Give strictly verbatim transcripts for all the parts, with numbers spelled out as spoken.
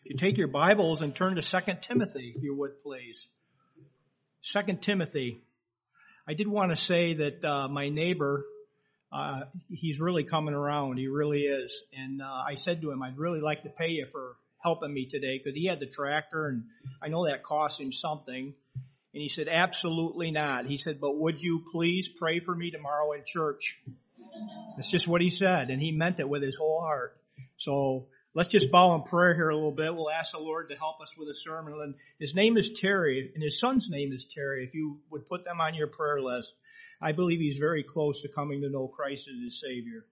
You take your Bibles and turn to Second Timothy, if you would, please. Second Timothy. I did want to say that uh, my neighbor, uh, he's really coming around. He really is. And uh, I said to him, I'd really like to pay you for helping me today, because he had the tractor, and I know that cost him something. And he said, absolutely not. He said, but would you please pray for me tomorrow in church? That's just what he said, and he meant it with his whole heart. So let's just bow in prayer here a little bit. We'll ask the Lord to help us with a sermon. And his name is Terry, and his son's name is Terry. If you would put them on your prayer list, I believe he's very close to coming to know Christ as his Savior.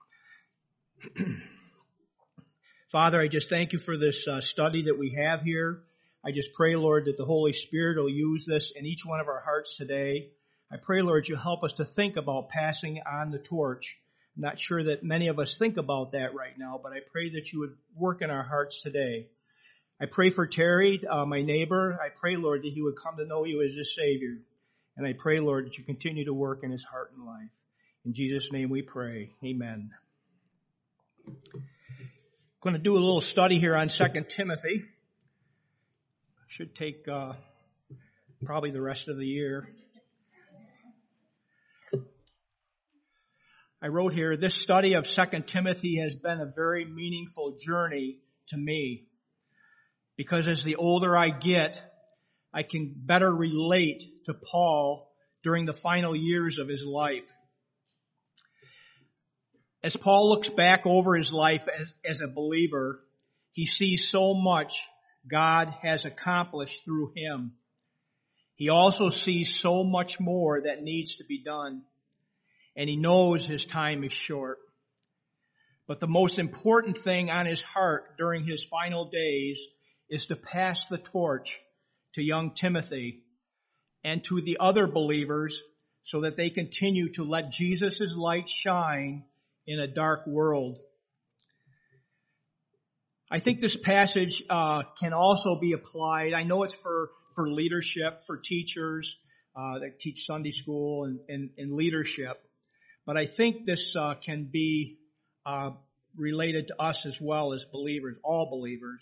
Father, I just thank you for this uh, study that we have here. I just pray, Lord, that the Holy Spirit will use this in each one of our hearts today. I pray, Lord, you help us to think about passing on the torch. I'm not sure that many of us think about that right now, but I pray that you would work in our hearts today. I pray for Terry, uh, my neighbor. I pray, Lord, that he would come to know you as his Savior. And I pray, Lord, that you continue to work in his heart and life. In Jesus' name we pray. Amen. I'm going to do a little study here on Second Timothy. Should take uh, probably the rest of the year. I wrote here, this study of Second Timothy has been a very meaningful journey to me, because as the older I get, I can better relate to Paul during the final years of his life. As Paul looks back over his life as, as a believer, he sees so much God has accomplished through him. He also sees so much more that needs to be done. And he knows his time is short. But the most important thing on his heart during his final days is to pass the torch to young Timothy and to the other believers so that they continue to let Jesus' light shine in a dark world. I think this passage uh, can also be applied. I know it's for, for leadership, for teachers uh, that teach Sunday school and, and, and leadership. But I think this uh, can be uh, related to us as well as believers, all believers.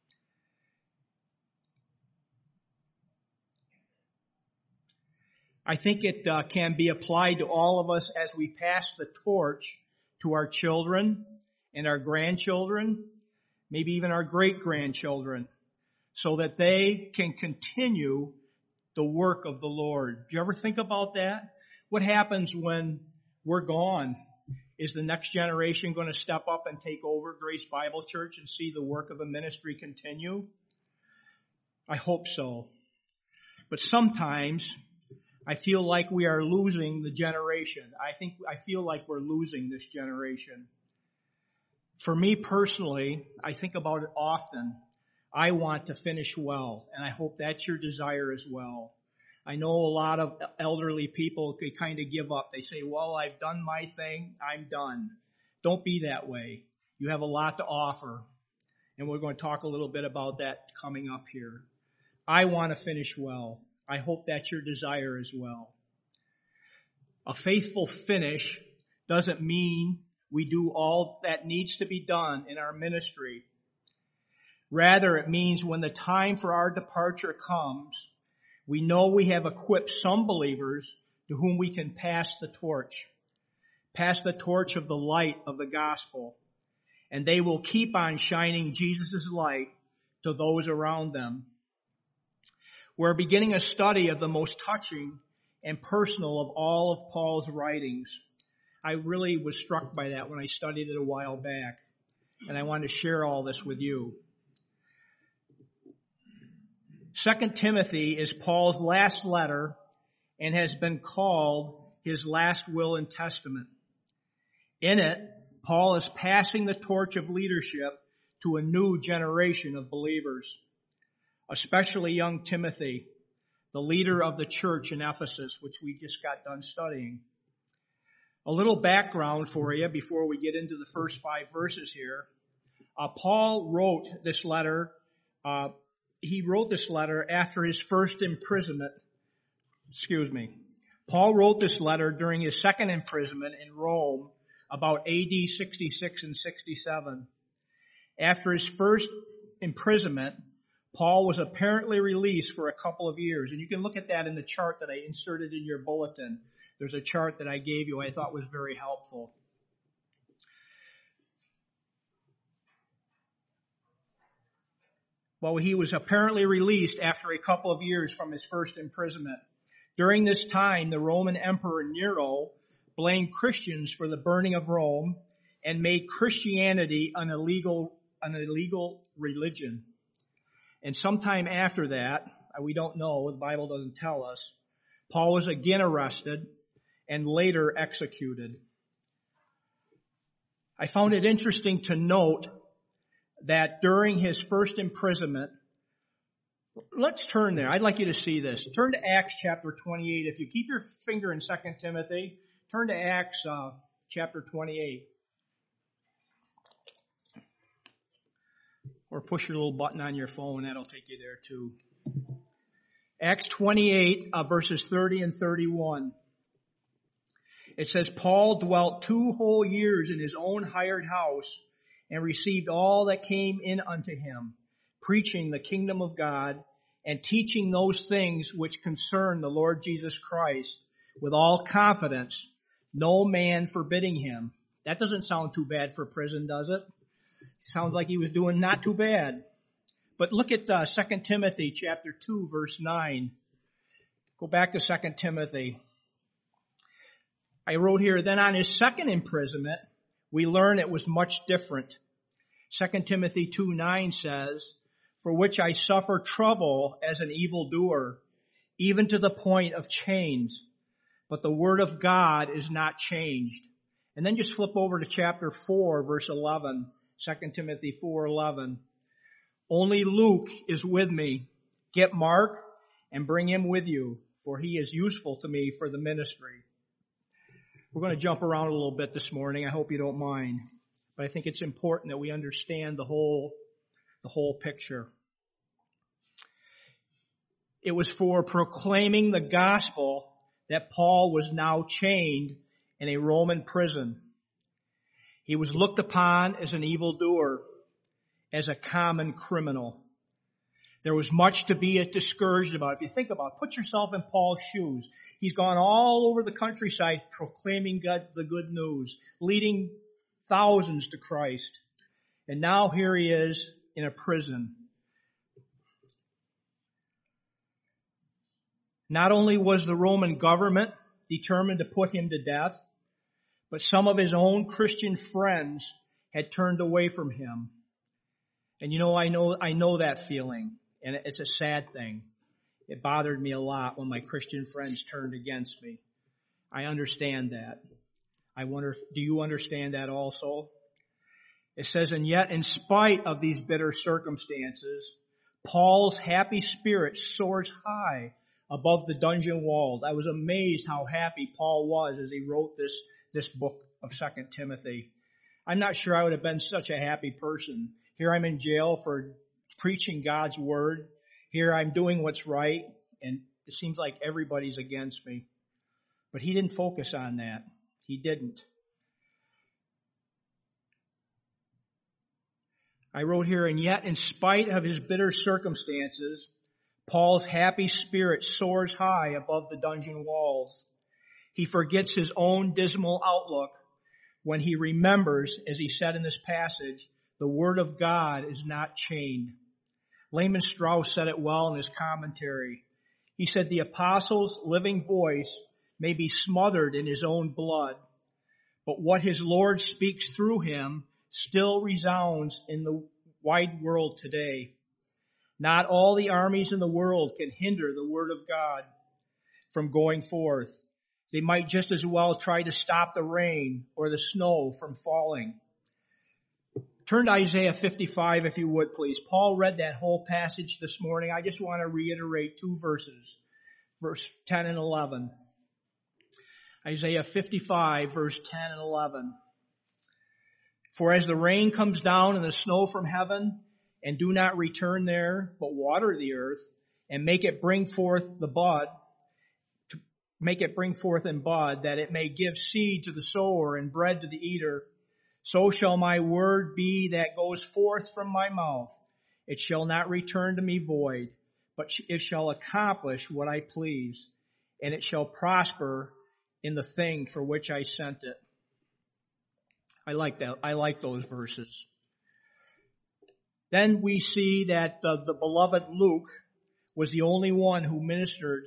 I think it uh, can be applied to all of us as we pass the torch to our children and our grandchildren, maybe even our great-grandchildren, so that they can continue the work of the Lord. Do you ever think about that? What happens when we're gone? Is the next generation going to step up and take over Grace Bible Church and see the work of the ministry continue? I hope so. But sometimes I feel like we are losing the generation. I think, I feel like we're losing this generation. For me personally, I think about it often. I want to finish well, and I hope that's your desire as well. I know a lot of elderly people, they kind of give up. They say, well, I've done my thing, I'm done. Don't be that way. You have a lot to offer. And we're going to talk a little bit about that coming up here. I want to finish well. I hope that's your desire as well. A faithful finish doesn't mean we do all that needs to be done in our ministry. Rather, it means when the time for our departure comes, we know we have equipped some believers to whom we can pass the torch. Pass the torch of the light of the gospel. And they will keep on shining Jesus' light to those around them. We're beginning a study of the most touching and personal of all of Paul's writings. I really was struck by that when I studied it a while back. And I want to share all this with you. Second Timothy is Paul's last letter and has been called his last will and testament. In it, Paul is passing the torch of leadership to a new generation of believers, especially young Timothy, the leader of the church in Ephesus, which we just got done studying. A little background for you before we get into the first five verses here. Uh, Paul wrote this letter uh, He wrote this letter after his first imprisonment. Excuse me. Paul wrote this letter during his second imprisonment in Rome about A D sixty-six and sixty-seven. After his first imprisonment, Paul was apparently released for a couple of years. And you can look at that in the chart that I inserted in your bulletin. There's a chart that I gave you I thought was very helpful. Well, he was apparently released after a couple of years from his first imprisonment. During this time, the Roman Emperor Nero blamed Christians for the burning of Rome and made Christianity an illegal, an illegal religion. And sometime after that, we don't know, the Bible doesn't tell us, Paul was again arrested and later executed. I found it interesting to note that during his first imprisonment, let's turn there. I'd like you to see this. Turn to Acts chapter twenty-eight. If you keep your finger in Second Timothy, turn to Acts uh, chapter twenty-eight. Or push your little button on your phone, that'll take you there too. Acts twenty-eight, uh, verses thirty and thirty-one. It says, Paul dwelt two whole years in his own hired house and received all that came in unto him, preaching the kingdom of God and teaching those things which concern the Lord Jesus Christ with all confidence, no man forbidding him. That doesn't sound too bad for prison, does it? Sounds like he was doing not too bad. But look at uh, Second Timothy chapter two, verse nine. Go back to Second Timothy. I wrote here, then on his second imprisonment, we learn it was much different. Second Timothy two nine says, for which I suffer trouble as an evildoer, even to the point of chains. But the word of God is not changed. And then just flip over to chapter four, verse eleven. Second Timothy four eleven. Only Luke is with me. Get Mark and bring him with you, for he is useful to me for the ministry. We're going to jump around a little bit this morning. I hope you don't mind. But I think it's important that we understand the whole, the whole picture. It was for proclaiming the gospel that Paul was now chained in a Roman prison. He was looked upon as an evildoer, as a common criminal. There was much to be discouraged about. If you think about it, put yourself in Paul's shoes. He's gone all over the countryside proclaiming God, the good news, leading thousands to Christ. And now here he is in a prison. Not only was the Roman government determined to put him to death, but some of his own Christian friends had turned away from him. And you know, I know, I know that feeling, and it's a sad thing. It bothered me a lot when my Christian friends turned against me. I understand that. I wonder, if, do you understand that also? It says, and yet in spite of these bitter circumstances, Paul's happy spirit soars high above the dungeon walls. I was amazed how happy Paul was as he wrote this, this book of Second Timothy. I'm not sure I would have been such a happy person. Here I'm in jail for preaching God's word. Here I'm doing what's right, and it seems like everybody's against me. But he didn't focus on that. He didn't. I wrote here, and yet in spite of his bitter circumstances, Paul's happy spirit soars high above the dungeon walls. He forgets his own dismal outlook when he remembers, as he said in this passage, the word of God is not chained. Lehman Strauss said it well in his commentary. He said the apostle's living voice may be smothered in his own blood, but what his Lord speaks through him still resounds in the wide world today. Not all the armies in the world can hinder the word of God from going forth. They might just as well try to stop the rain or the snow from falling. Turn to Isaiah fifty-five, if you would, please. Paul read that whole passage this morning. I just want to reiterate two verses, verse ten and eleven. Isaiah fifty-five, verse ten and eleven. For as the rain comes down and the snow from heaven, and do not return there, but water the earth, and make it bring forth the bud, to make it bring forth in bud, that it may give seed to the sower and bread to the eater, so shall my word be that goes forth from my mouth. It shall not return to me void, but it shall accomplish what I please, and it shall prosper in the thing for which I sent it. I like that. I like those verses. Then we see that the, the beloved Luke was the only one who ministered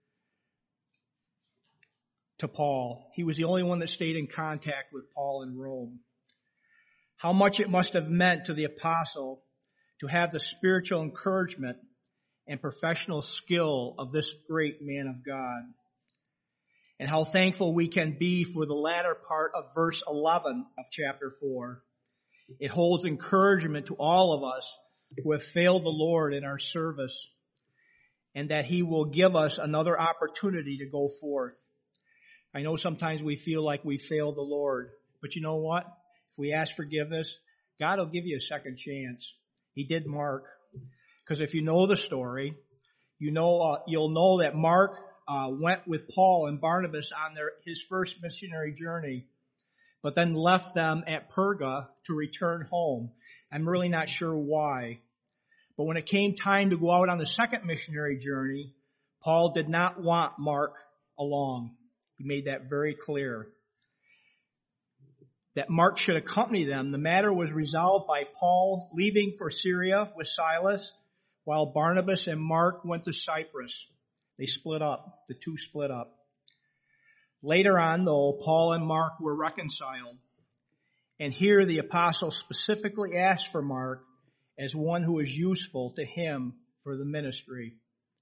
to Paul. He was the only one that stayed in contact with Paul in Rome. How much it must have meant to the apostle to have the spiritual encouragement and professional skill of this great man of God. And how thankful we can be for the latter part of verse eleven of chapter four. It holds encouragement to all of us who have failed the Lord in our service, and that He will give us another opportunity to go forth. I know sometimes we feel like we failed the Lord, but you know what? If we ask forgiveness, God will give you a second chance. He did Mark. Because if you know the story, you know, uh, you'll know that Mark uh, went with Paul and Barnabas on their his first missionary journey, but then left them at Perga to return home. I'm really not sure why. But when it came time to go out on the second missionary journey, Paul did not want Mark along. He made that very clear. That Mark should accompany them. The matter was resolved by Paul leaving for Syria with Silas, while Barnabas and Mark went to Cyprus. They split up. The two split up. Later on, though, Paul and Mark were reconciled. And here the apostle specifically asked for Mark as one who is useful to him for the ministry.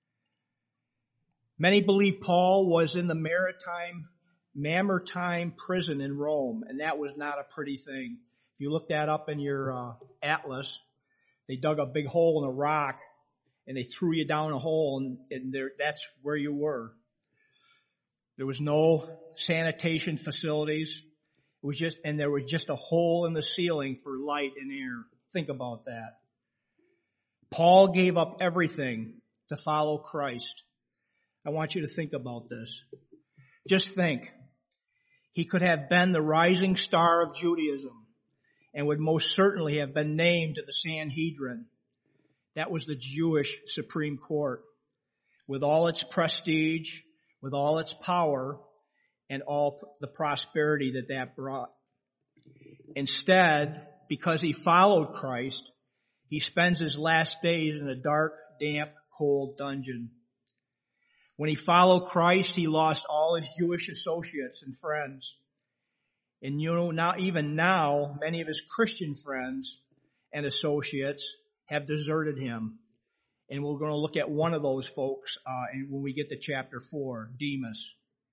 Many believe Paul was in the maritime, Mamertine prison in Rome, and that was not a pretty thing. If you look that up in your uh, atlas, they dug a big hole in a rock, and they threw you down a hole, and, and there, that's where you were. There was no sanitation facilities. It was just, and there was just a hole in the ceiling for light and air. Think about that. Paul gave up everything to follow Christ. I want you to think about this. Just think. He could have been the rising star of Judaism and would most certainly have been named to the Sanhedrin. That was the Jewish Supreme Court, with all its prestige, with all its power, and all the prosperity that that brought. Instead, because he followed Christ, he spends his last days in a dark, damp, cold dungeon. When he followed Christ, he lost all his Jewish associates and friends. And you know, now, even now, many of his Christian friends and associates have deserted him. And we're going to look at one of those folks uh, when we get to chapter four, Demas.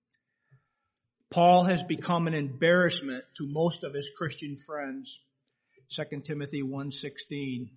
Paul has become an embarrassment to most of his Christian friends. Second Timothy one sixteen.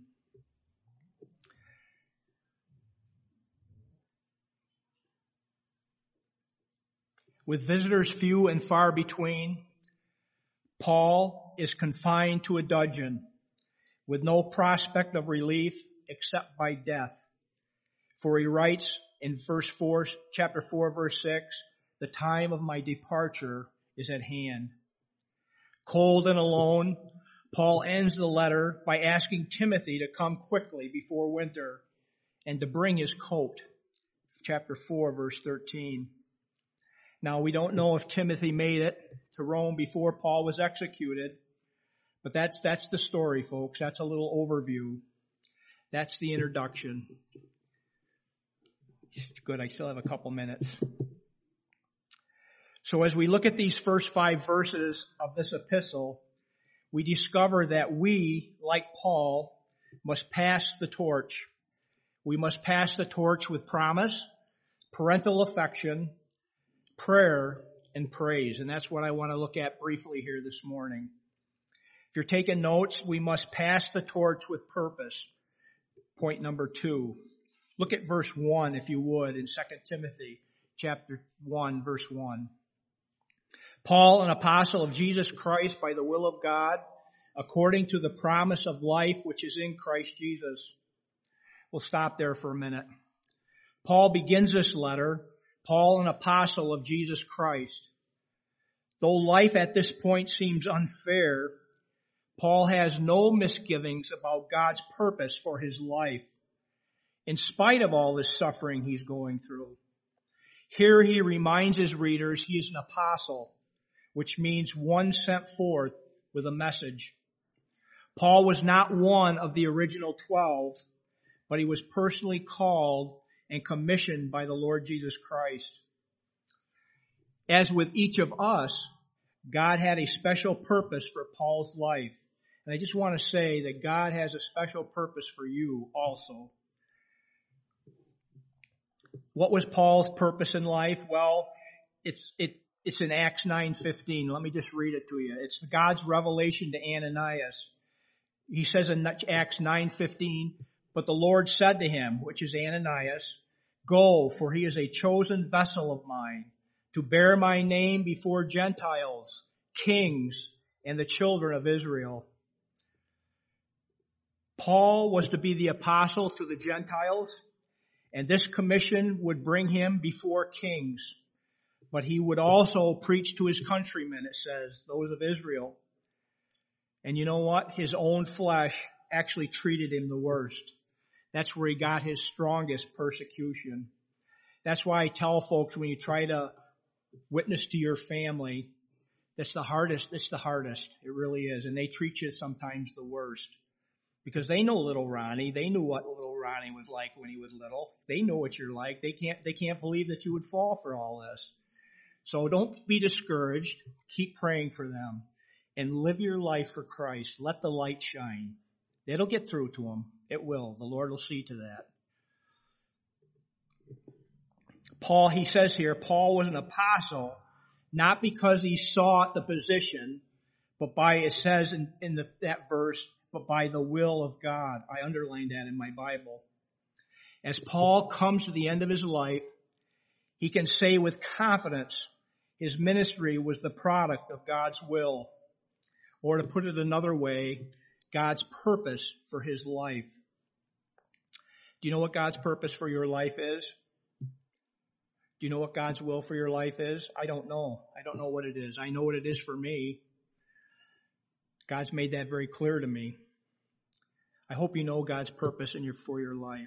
With visitors few and far between, Paul is confined to a dungeon with no prospect of relief except by death. For he writes in verse four, chapter four, verse six, the time of my departure is at hand. Cold and alone, Paul ends the letter by asking Timothy to come quickly before winter and to bring his coat. Chapter four, verse thirteen. Now, we don't know if Timothy made it to Rome before Paul was executed, but that's, that's the story, folks. That's a little overview. That's the introduction. Good, I still have a couple minutes. So as we look at these first five verses of this epistle, we discover that we, like Paul, must pass the torch. We must pass the torch with promise, parental affection, prayer, and praise. And that's what I want to look at briefly here this morning. If you're taking notes, we must pass the torch with purpose. Point number two. Look at verse one, if you would, in Second Timothy chapter one, verse one. Paul, an apostle of Jesus Christ by the will of God, according to the promise of life which is in Christ Jesus. We'll stop there for a minute. Paul begins this letter, Paul, an apostle of Jesus Christ. Though life at this point seems unfair, Paul has no misgivings about God's purpose for his life, in spite of all this suffering he's going through. Here he reminds his readers he is an apostle, which means one sent forth with a message. Paul was not one of the original twelve, but he was personally called and commissioned by the Lord Jesus Christ. As with each of us, God had a special purpose for Paul's life. And I just want to say that God has a special purpose for you also. What was Paul's purpose in life? Well, it's it it's in Acts nine fifteen. Let me just read it to you. It's God's revelation to Ananias. He says in Acts nine fifteen, "But the Lord said to him," which is Ananias, "Go, for he is a chosen vessel of mine, to bear my name before Gentiles, kings, and the children of Israel." Paul was to be the apostle to the Gentiles, and this commission would bring him before kings. But he would also preach to his countrymen, it says, those of Israel. And you know what? His own flesh actually treated him the worst. That's where he got his strongest persecution. That's why I tell folks, when you try to witness to your family, that's the hardest. It's the hardest. It really is. And they treat you sometimes the worst. Because they know little Ronnie. They knew what little Ronnie was like when he was little. They know what you're like. They can't, they can't believe that you would fall for all this. So don't be discouraged. Keep praying for them. And live your life for Christ. Let the light shine. It'll get through to them. It will. The Lord will see to that. Paul, he says here, Paul was an apostle, not because he sought the position, but by, it says in, in the, that verse, but by the will of God. I underlined that in my Bible. As Paul comes to the end of his life, he can say with confidence his ministry was the product of God's will. Or to put it another way, God's purpose for his life. Do you know what God's purpose for your life is? Do you know what God's will for your life is? I don't know. I don't know what it is. I know what it is for me. God's made that very clear to me. I hope you know God's purpose in your, for your life.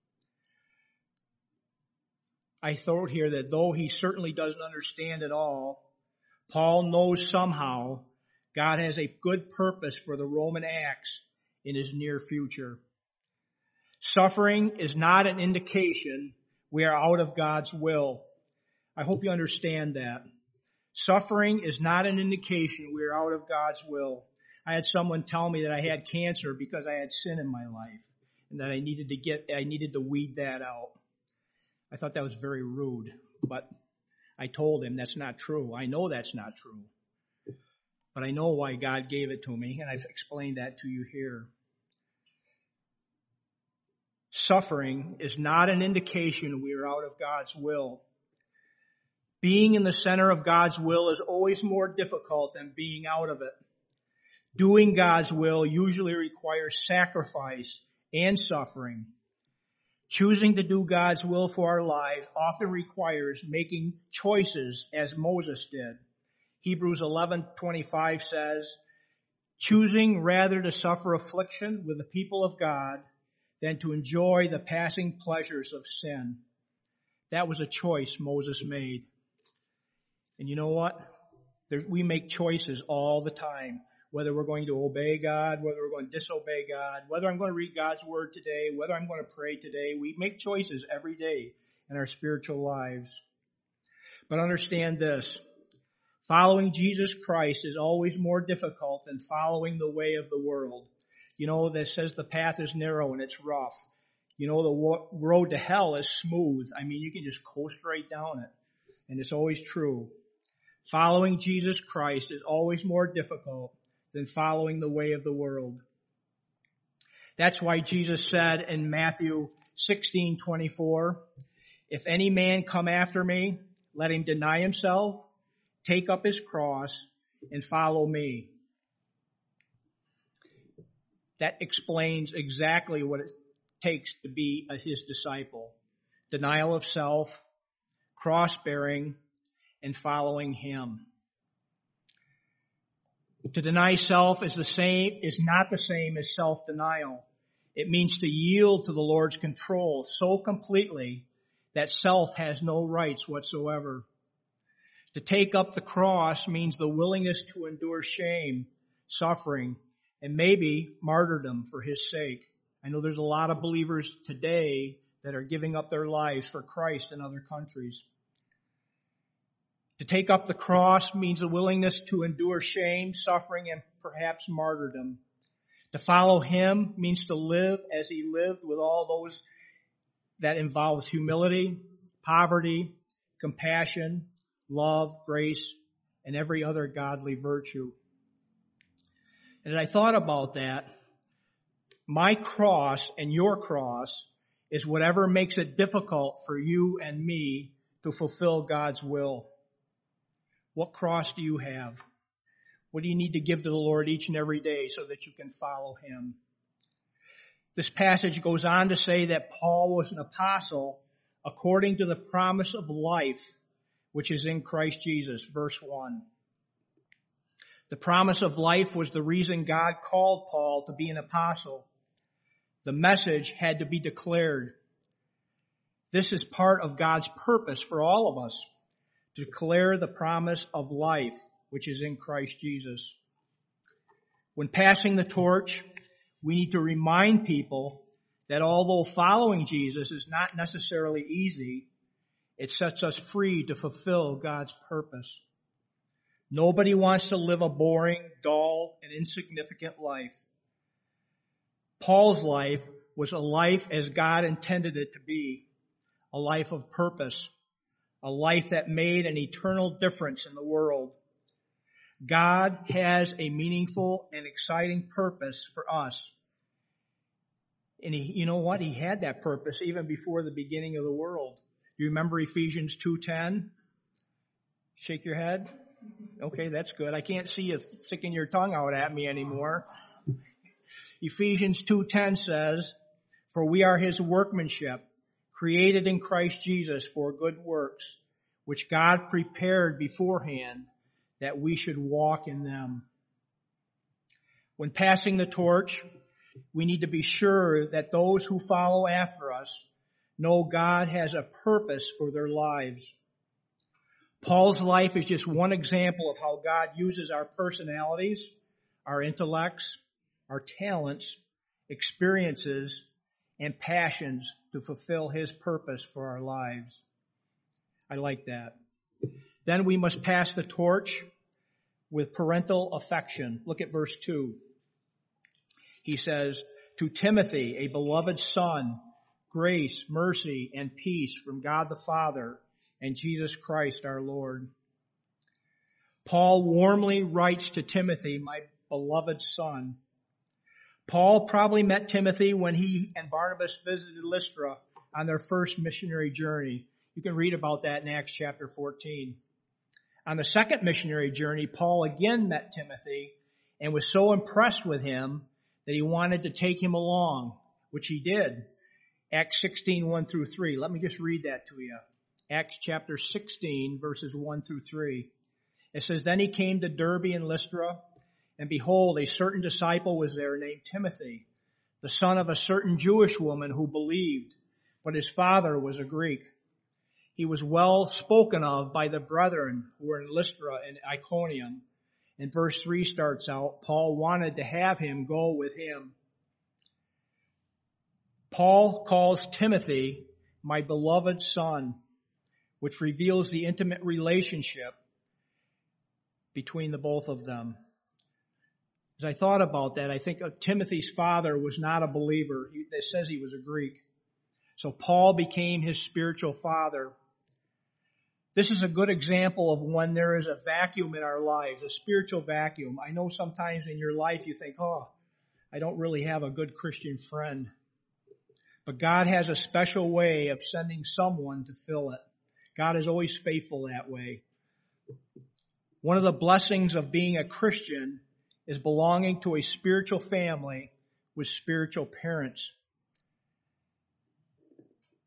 I throw it here that though he certainly doesn't understand it all, Paul knows somehow God has a good purpose for the Roman acts in his near future. Suffering is not an indication we are out of God's will. I hope you understand that. Suffering is not an indication we are out of God's will. I had someone tell me that I had cancer because I had sin in my life and that I needed to get, I needed to weed that out. I thought that was very rude, but I told him that's not true. I know that's not true, but I know why God gave it to me, and I've explained that to you here. Suffering is not an indication we are out of God's will. Being in the center of God's will is always more difficult than being out of it. Doing God's will usually requires sacrifice and suffering. Choosing to do God's will for our lives often requires making choices as Moses did. Hebrews eleven twenty-five says, choosing rather to suffer affliction with the people of God than to enjoy the passing pleasures of sin. That was a choice Moses made. And you know what? There, we make choices all the time. Whether we're going to obey God, whether we're going to disobey God, whether I'm going to read God's word today, whether I'm going to pray today. We make choices every day in our spiritual lives. But understand this. Following Jesus Christ is always more difficult than following the way of the world. You know, that says the path is narrow and it's rough. You know, the road to hell is smooth. I mean, you can just coast right down it. And it's always true. Following Jesus Christ is always more difficult than following the way of the world. That's why Jesus said in Matthew sixteen twenty-four, if any man come after me, let him deny himself, take up his cross, and follow me. That explains exactly what it takes to be a, his disciple. Denial of self, cross-bearing, and following him. To deny self is the same, is not the same as self-denial. It means to yield to the Lord's control so completely that self has no rights whatsoever. To take up the cross means the willingness to endure shame, suffering, and maybe martyrdom for His sake. I know there's a lot of believers today that are giving up their lives for Christ in other countries. To take up the cross means the willingness to endure shame, suffering, and perhaps martyrdom. To follow Him means to live as He lived with all those that involves humility, poverty, compassion, love, grace, and every other godly virtue. And as I thought about that, my cross and your cross is whatever makes it difficult for you and me to fulfill God's will. What cross do you have? What do you need to give to the Lord each and every day so that you can follow Him? This passage goes on to say that Paul was an apostle according to the promise of life, which is in Christ Jesus, verse one. The promise of life was the reason God called Paul to be an apostle. The message had to be declared. This is part of God's purpose for all of us, to declare the promise of life, which is in Christ Jesus. When passing the torch, we need to remind people that although following Jesus is not necessarily easy, it sets us free to fulfill God's purpose. Nobody wants to live a boring, dull, and insignificant life. Paul's life was a life as God intended it to be, a life of purpose, a life that made an eternal difference in the world. God has a meaningful and exciting purpose for us. And he, you know what? He had that purpose even before the beginning of the world. Do you remember Ephesians two ten? Shake your head. Okay, that's good. I can't see you sticking your tongue out at me anymore. Ephesians two ten says, "For we are His workmanship, created in Christ Jesus for good works, which God prepared beforehand that we should walk in them." When passing the torch, we need to be sure that those who follow after us know God has a purpose for their lives. Paul's life is just one example of how God uses our personalities, our intellects, our talents, experiences, and passions to fulfill His purpose for our lives. I like that. Then we must pass the torch with parental affection. Look at verse two. He says, "To Timothy, a beloved son, grace, mercy, and peace from God the Father and Jesus Christ our Lord." Paul warmly writes to Timothy, "My beloved son." Paul probably met Timothy when he and Barnabas visited Lystra on their first missionary journey. You can read about that in Acts chapter fourteen. On the second missionary journey, Paul again met Timothy and was so impressed with him that he wanted to take him along, which he did. Acts sixteen, one through three. Let me just read that to you. Acts chapter sixteen, verses one through three. It says, "Then he came to Derbe and Lystra, and behold, a certain disciple was there named Timothy, the son of a certain Jewish woman who believed, but his father was a Greek. He was well spoken of by the brethren who were in Lystra and Iconium." And verse three starts out, Paul wanted to have him go with him. Paul calls Timothy my beloved son, which reveals the intimate relationship between the both of them. As I thought about that, I think Timothy's father was not a believer. It says he was a Greek. So Paul became his spiritual father. This is a good example of when there is a vacuum in our lives, a spiritual vacuum. I know sometimes in your life you think, oh, I don't really have a good Christian friend. But God has a special way of sending someone to fill it. God is always faithful that way. One of the blessings of being a Christian is belonging to a spiritual family with spiritual parents,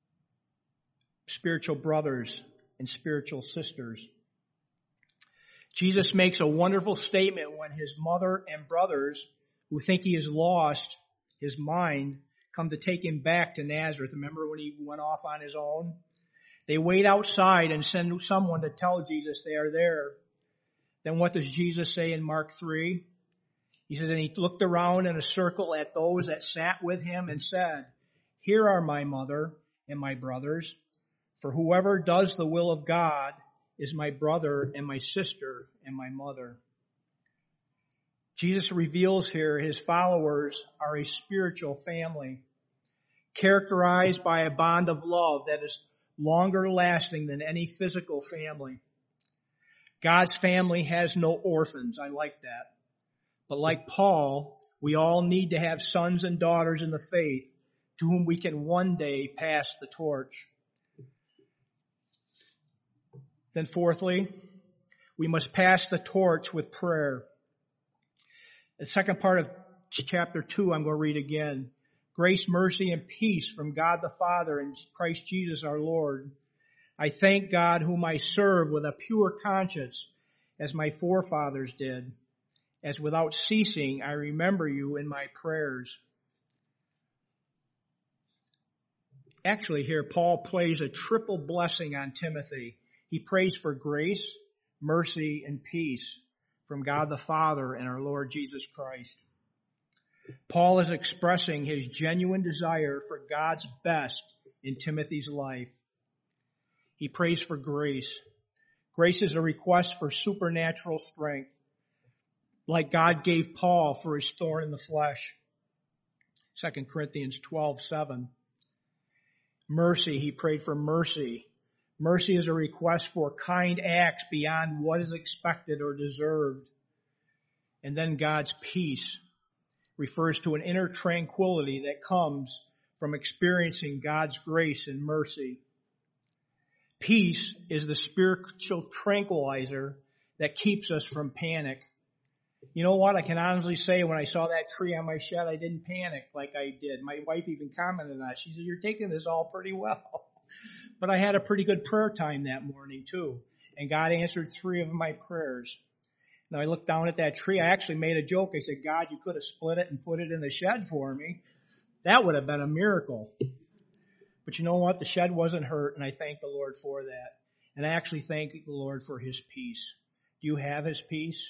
spiritual brothers, and spiritual sisters. Jesus makes a wonderful statement when his mother and brothers, who think he has lost his mind, come to take him back to Nazareth. Remember when he went off on his own? They wait outside and send someone to tell Jesus they are there. Then what does Jesus say in Mark three? He says, and he looked around in a circle at those that sat with him and said, here are my mother and my brothers, for whoever does the will of God is my brother and my sister and my mother. Jesus reveals here his followers are a spiritual family, characterized by a bond of love that is longer lasting than any physical family. God's family has no orphans. I like that. But like Paul, we all need to have sons and daughters in the faith to whom we can one day pass the torch. Then fourthly, we must pass the torch with prayer. The second part of chapter two, I'm going to read again. Grace, mercy, and peace from God the Father and Christ Jesus our Lord. I thank God whom I serve with a pure conscience, as my forefathers did, as without ceasing I remember you in my prayers. Actually here, Paul plays a triple blessing on Timothy. He prays for grace, mercy, and peace from God the Father and our Lord Jesus Christ. Paul is expressing his genuine desire for God's best in Timothy's life. He prays for grace. Grace is a request for supernatural strength, like God gave Paul for his thorn in the flesh. Second Corinthians twelve seven. Mercy, he prayed for mercy. Mercy is a request for kind acts beyond what is expected or deserved. And then God's peace refers to an inner tranquility that comes from experiencing God's grace and mercy. Peace is the spiritual tranquilizer that keeps us from panic. You know what? I can honestly say when I saw that tree on my shed, I didn't panic like I did. My wife even commented on it. She said, you're taking this all pretty well. But I had a pretty good prayer time that morning too. And God answered three of my prayers. Now I looked down at that tree. I actually made a joke. I said, God, you could have split it and put it in the shed for me. That would have been a miracle. But you know what? The shed wasn't hurt, and I thank the Lord for that. And I actually thank the Lord for his peace. Do you have his peace?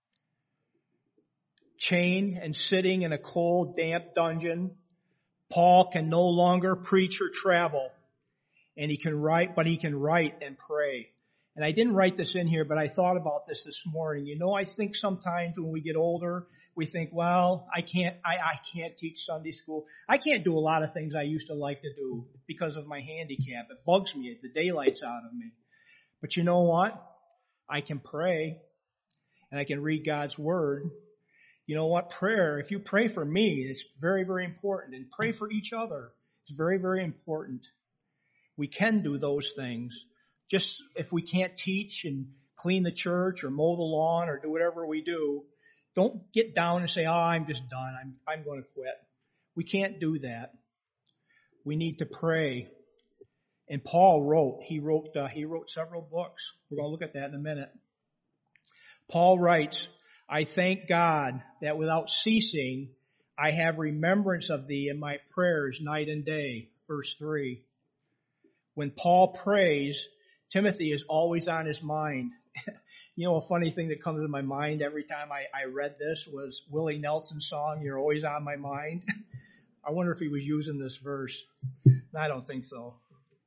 Chained and sitting in a cold, damp dungeon, Paul can no longer preach or travel. And he can write, but he can write and pray. And I didn't write this in here, but I thought about this this morning. You know, I think sometimes when we get older, we think, well, I can't, I, I can't teach Sunday school. I can't do a lot of things I used to like to do because of my handicap. It bugs me. The daylight's out of me. But you know what? I can pray and I can read God's word. You know what? Prayer, if you pray for me, it's very, very important. And pray for each other. It's very, very important. We can do those things. Just if we can't teach and clean the church or mow the lawn or do whatever we do, don't get down and say, oh, I'm just done. I'm, I'm going to quit. We can't do that. We need to pray. And Paul wrote, he wrote, uh, he wrote several books. We're going to look at that in a minute. Paul writes, I thank God that without ceasing, I have remembrance of thee in my prayers night and day. Verse three. When Paul prays, Timothy is always on his mind. You know, a funny thing that comes to my mind every time I, I read this was Willie Nelson's song, You're Always on My Mind. I wonder if he was using this verse. I don't think so.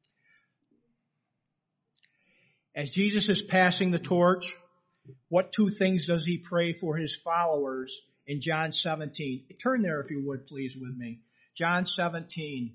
As Jesus is passing the torch, what two things does he pray for his followers in John seventeen? Turn there if you would, please, with me. John seventeen.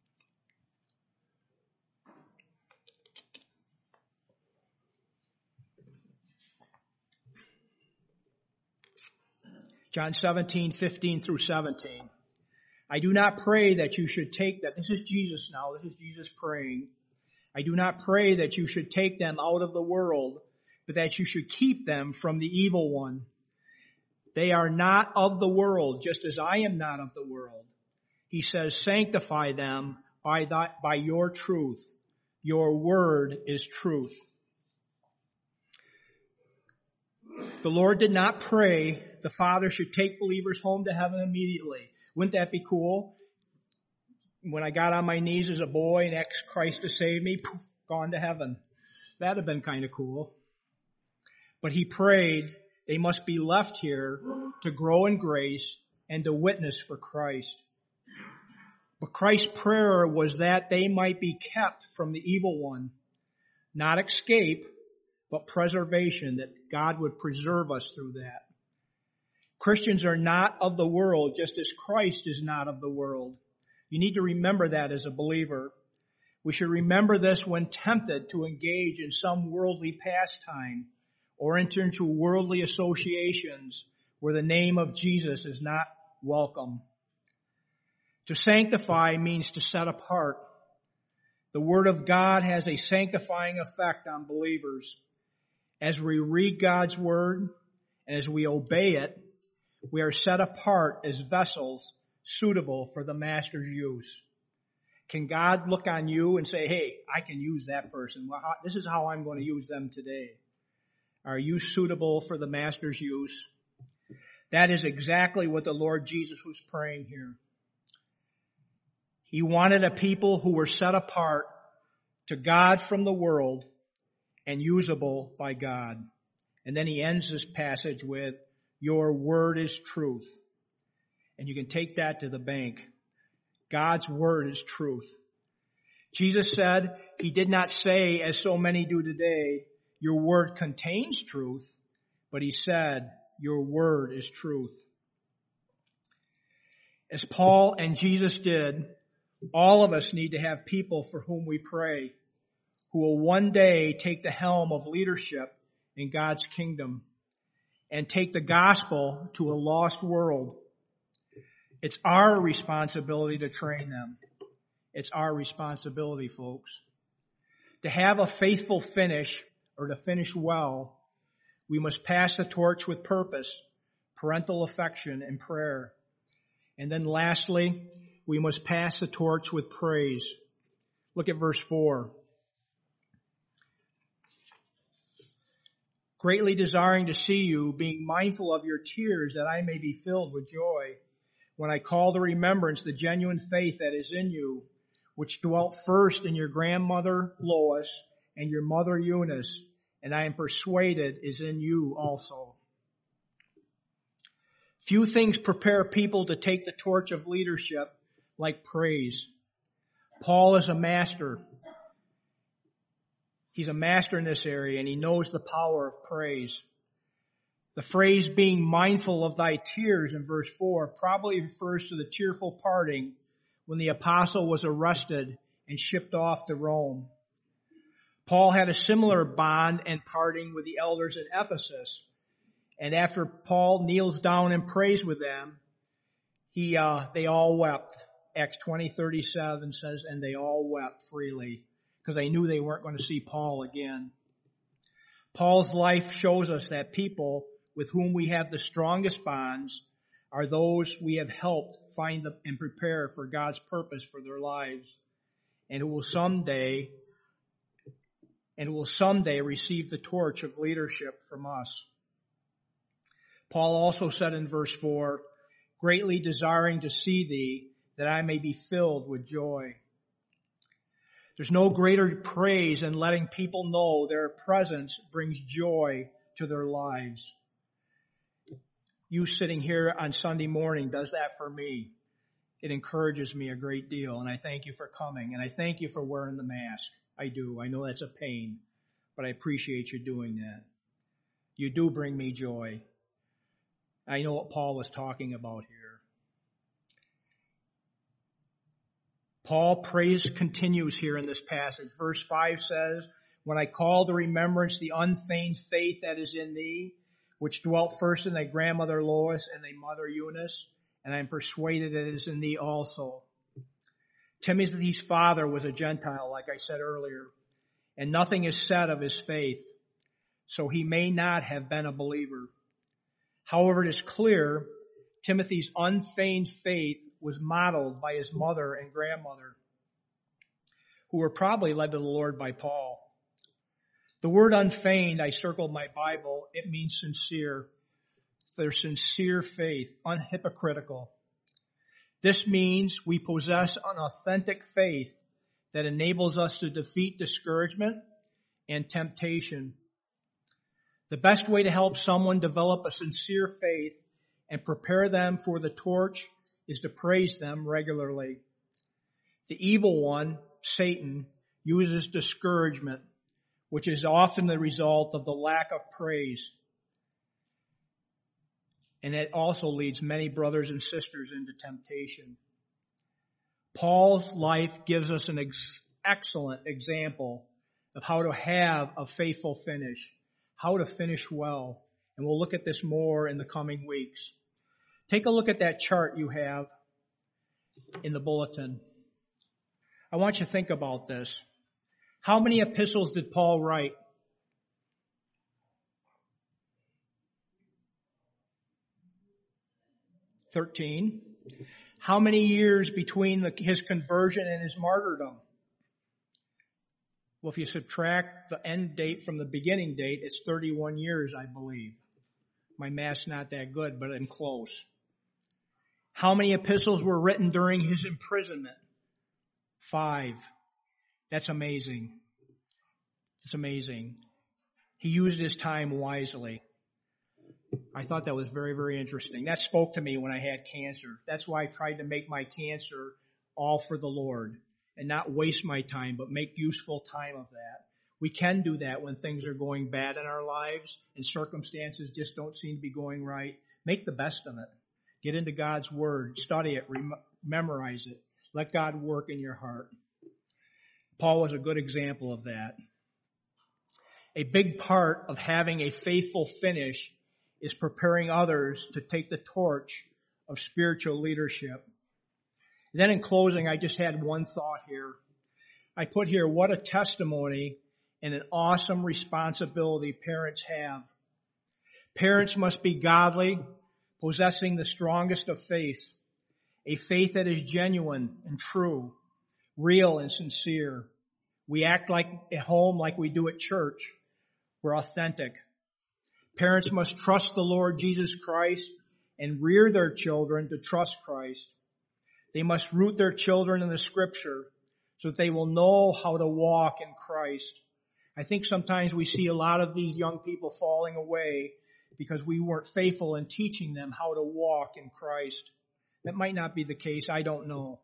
John seventeen, fifteen through seventeen. I do not pray that you should take that. This is Jesus now. This is Jesus praying. I do not pray that you should take them out of the world, but that you should keep them from the evil one. They are not of the world, just as I am not of the world. He says, sanctify them by that, by your truth. Your word is truth. The Lord did not pray the Father should take believers home to heaven immediately. Wouldn't that be cool? When I got on my knees as a boy and asked Christ to save me, poof, gone to heaven. That'd have been kind of cool. But he prayed they must be left here to grow in grace and to witness for Christ. But Christ's prayer was that they might be kept from the evil one, not escape, but preservation, that God would preserve us through that. Christians are not of the world, just as Christ is not of the world. You need to remember that as a believer. We should remember this when tempted to engage in some worldly pastime or enter into worldly associations where the name of Jesus is not welcome. To sanctify means to set apart. The Word of God has a sanctifying effect on believers. As we read God's Word and as we obey it, we are set apart as vessels suitable for the Master's use. Can God look on you and say, hey, I can use that person. Well, this is how I'm going to use them today. Are you suitable for the Master's use? That is exactly what the Lord Jesus was praying here. He wanted a people who were set apart to God from the world and usable by God. And then he ends this passage with, your word is truth. And you can take that to the bank. God's word is truth. Jesus said, he did not say, as so many do today, your word contains truth, but he said, your word is truth. As Paul and Jesus did, all of us need to have people for whom we pray, who will one day take the helm of leadership in God's kingdom and take the gospel to a lost world. It's our responsibility to train them. It's our responsibility, folks. To have a faithful finish, or to finish well, we must pass the torch with purpose, parental affection, and prayer. And then lastly, we must pass the torch with praise. Look at verse four. Greatly desiring to see you, being mindful of your tears, that I may be filled with joy, when I call to remembrance the genuine faith that is in you, which dwelt first in your grandmother Lois and your mother Eunice, and I am persuaded is in you also. Few things prepare people to take the torch of leadership like praise. Paul is a master. He's a master in this area, and he knows the power of praise. The phrase being mindful of thy tears in verse four probably refers to the tearful parting when the apostle was arrested and shipped off to Rome. Paul had a similar bond and parting with the elders in Ephesus. And after Paul kneels down and prays with them, he, uh, they all wept. Acts twenty thirty-seven says, and they all wept freely because they knew they weren't going to see Paul again. Paul's life shows us that people with whom we have the strongest bonds are those we have helped find and prepare for God's purpose for their lives, and who will someday and will someday receive the torch of leadership from us. Paul also said in verse four, greatly desiring to see thee, that I may be filled with joy. There's no greater praise than letting people know their presence brings joy to their lives. You sitting here on Sunday morning does that for me. It encourages me a great deal, and I thank you for coming, and I thank you for wearing the mask. I do. I know that's a pain, but I appreciate you doing that. You do bring me joy. I know what Paul was talking about here. Paul praise continues here in this passage. Verse five says, when I call to remembrance the unfeigned faith that is in thee, which dwelt first in thy grandmother Lois and thy mother Eunice, and I am persuaded that it is in thee also. Timothy's father was a Gentile, like I said earlier, and nothing is said of his faith, so he may not have been a believer. However, it is clear Timothy's unfeigned faith was modeled by his mother and grandmother, who were probably led to the Lord by Paul. The word unfeigned, I circled my Bible, it means sincere. It's their sincere faith, unhypocritical. This means we possess an authentic faith that enables us to defeat discouragement and temptation. The best way to help someone develop a sincere faith and prepare them for the torch is to praise them regularly. The evil one, Satan, uses discouragement, which is often the result of the lack of praise. And it also leads many brothers and sisters into temptation. Paul's life gives us an ex- excellent example of how to have a faithful finish, how to finish well. And we'll look at this more in the coming weeks. Take a look at that chart you have in the bulletin. I want you to think about this. How many epistles did Paul write? Thirteen. How many years between the, his conversion and his martyrdom? Well, if you subtract the end date from the beginning date, it's thirty-one years, I believe. My math's not that good, but I'm close. How many epistles were written during his imprisonment? Five. That's amazing. It's amazing. He used his time wisely. I thought that was very, very interesting. That spoke to me when I had cancer. That's why I tried to make my cancer all for the Lord and not waste my time, but make useful time of that. We can do that when things are going bad in our lives and circumstances just don't seem to be going right. Make the best of it. Get into God's Word. Study it. Rem- memorize it. Let God work in your heart. Paul was a good example of that. A big part of having a faithful finish is preparing others to take the torch of spiritual leadership. Then in closing, I just had one thought here. I put here, what a testimony and an awesome responsibility parents have. Parents must be godly, possessing the strongest of faith, a faith that is genuine and true, real and sincere. We act like at home like we do at church. We're authentic. Parents must trust the Lord Jesus Christ and rear their children to trust Christ. They must root their children in the Scripture so that they will know how to walk in Christ. I think sometimes we see a lot of these young people falling away because we weren't faithful in teaching them how to walk in Christ. That might not be the case. I don't know.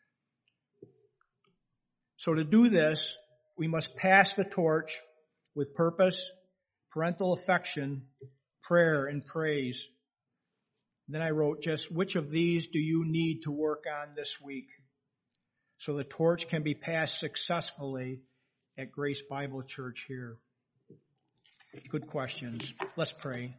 So to do this, we must pass the torch with purpose, parental affection, prayer, and praise. Then I wrote just, which of these do you need to work on this week so the torch can be passed successfully at Grace Bible Church here? Good questions. Let's pray.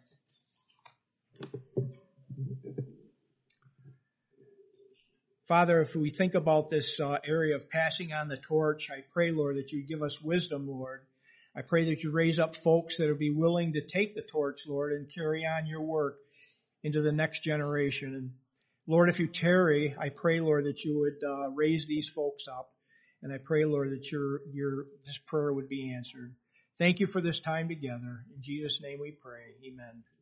Father, if we think about this uh, area of passing on the torch, I pray, Lord, that you give us wisdom, Lord. I pray that you raise up folks that will be willing to take the torch, Lord, and carry on your work into the next generation. And Lord, if you tarry, I pray, Lord, that you would uh, raise these folks up. And I pray, Lord, that your your this prayer would be answered. Thank you for this time together. In Jesus' name we pray. Amen.